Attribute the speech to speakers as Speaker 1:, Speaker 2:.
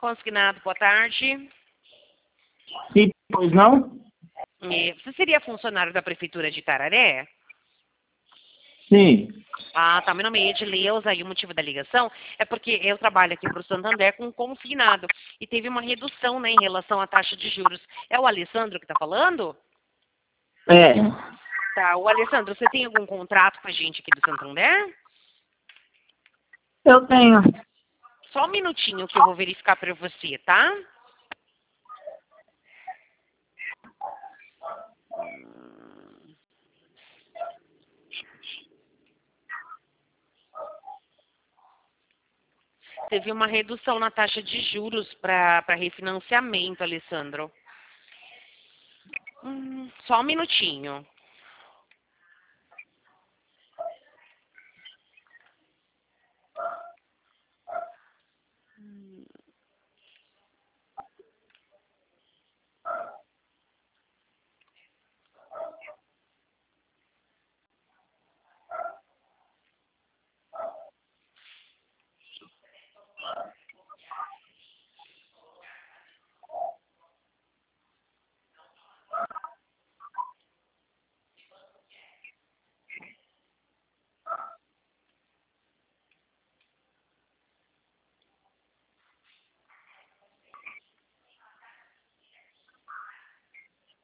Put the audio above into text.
Speaker 1: consignado, boa tarde.
Speaker 2: Sim, pois não?
Speaker 1: Você seria funcionário da Prefeitura de Itararé?
Speaker 2: Sim.
Speaker 1: Ah, tá. Meu nome é Edileuza e o motivo da ligação é porque eu trabalho aqui para o Santander com consignado e teve uma redução, né, em relação à taxa de juros. É o Alessandro que está falando?
Speaker 2: É.
Speaker 1: Tá. O Alessandro, você tem algum contrato com a gente aqui do Santander?
Speaker 2: Eu tenho.
Speaker 1: Só um minutinho que eu vou verificar para você, tá? Teve uma redução na taxa de juros para refinanciamento, Alessandro. Só um minutinho.